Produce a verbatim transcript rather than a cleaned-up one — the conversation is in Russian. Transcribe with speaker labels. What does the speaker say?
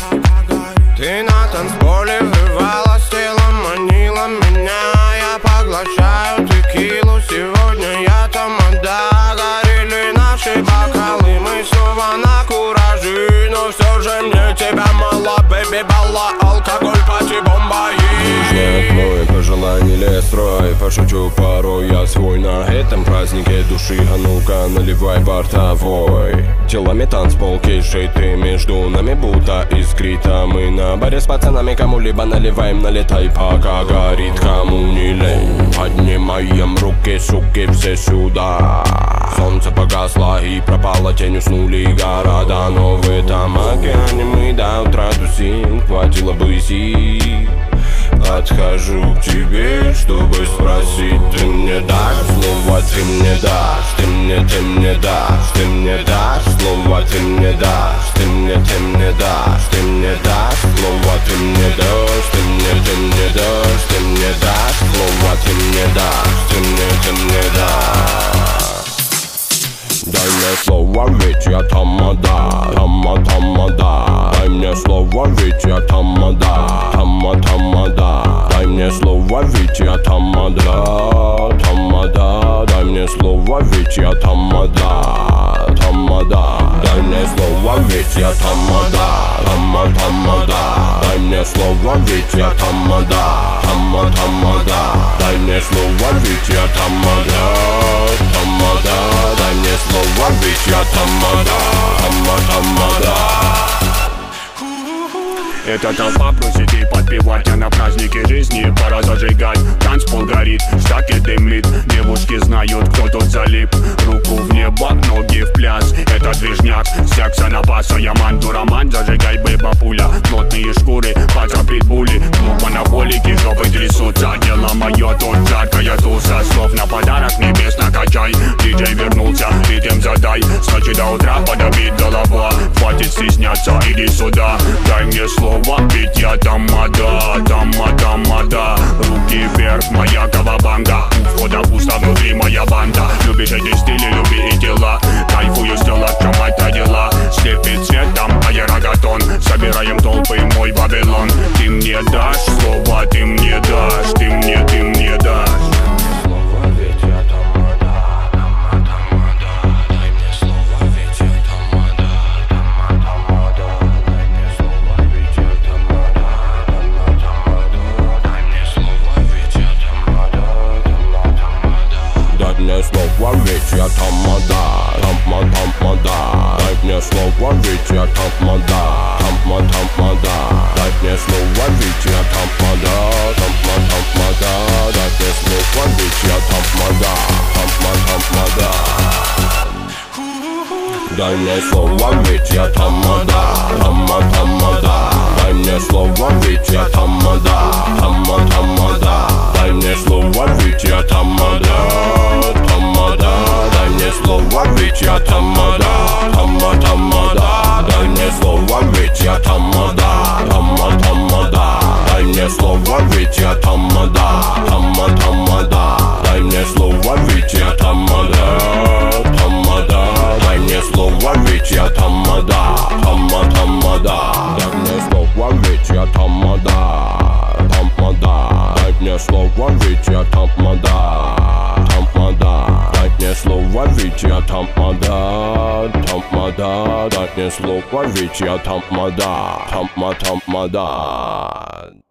Speaker 1: Ты на танцполе врывалась телом, манила меня. Я поглощаю текилу, сегодня я тамада. Горели наши бокалы, мы снова на кураже. Но все же мне тебя мало, бэби, балла, алкоголь, пати, бомба.
Speaker 2: Знает мой пожелание лес строй. Пошучу порой я свой на этом празднике души. А ну-ка наливай бортовой. Телами танцпол, кейшей ты между нами будто искрит. А мы на баре с пацанами кому-либо наливаем. Налетай, пока горит, кому не лень. Поднимаем руки, суки, все сюда. Солнце погасло и пропало, тень, уснули города. Но в этом океане мы до утра тусим. Хватило бы сил. Подхожу к тебе, чтобы спросить. Ты мне дашь слово, ты мне дашь. Ты мне, ты мне дашь. Ты мне дашь слово, ты мне дашь. Ты мне, ты мне дашь. Ты мне дашь слово, ты мне дашь. Ты мне, ты мне дашь. Ты мне дашь слово, ты мне дашь. Ты мне, ты мне дашь. Дай мне слово, ведь я тамада. Тама, тамада. Дай мне слово, ведь я тамада. Тама, тамада. Дай мне слово, ведь я тамада. Тамада. Дай мне слово, ведь я тамада. Тамада. Дай мне слово, ведь я тамада. Тама, тамада. Дай мне слово, ведь я тамада. Тама, тамада. Дай мне слово, ведь я тамада. Тамада. Дай мне слово, ведь я тамада. Тама, тамада.
Speaker 3: Эта толпа просит и подпевать, а на празднике жизни пора зажигать. Танцпол горит, штаки дымит, девушки знают, кто тут залип. Руку в небо, ноги в пляс, это движняк, секса на паса. Я манду роман, зажигай, бэба, пуля. Плотные шкуры, паца, питбули. Клуб анаболики, жопы трясутся. Дело мое, тут жаркая туса. Слов на подарок, небес накачай. Диджей вернулся, ритм задай. С ночи до утра подобит голова. Хватит стесняться, иди сюда. Дай мне слово, ведь я тамада, тама, тамада. Руки вверх, моя кавабанга. У входа пусто, внутри моя банда. Любишь эти стили, люби и дела. Кайфую с тела, в чем это дела. Слепит цветом аэрогатон. Собираем толпы, мой Вавилон. Ты мне дашь слово, ты мне дашь. Ты мне, ты мне дашь.
Speaker 2: Дай мне слово, ведь я тамада. Тама, тамада. Дай мне слово, ведь я тамада. Тама, тамада. Дай мне слово, ведь я тамада. Тама, тамада. Дай мне слово, ведь я тамада. Тама, тамада. Дай мне слово, ведь я тамада. Тама, тамада. Дай мне слово, ведь я тамада. Тама, тамада. Дай мне слово, ведь я тамада. Тамада. Дай мне слово, ведь я тамада. Тама, тамада. Дай мне слово, ведь я тамада. Тама, тамада. Дай мне слово, ведь я тамада. Тама, тамада. Дай мне слово, ведь я тамада. Тамада. Дай мне слово, ведь я тамада. Тама, тамада. Дай мне слово, ведь я тамада. Тамада. Дай мне слово, ведь я тамада. Тамада. Дай мне слово, ведь я тамада. Тамада. Дай мне слово, ведь я тамада. Тама, тамада.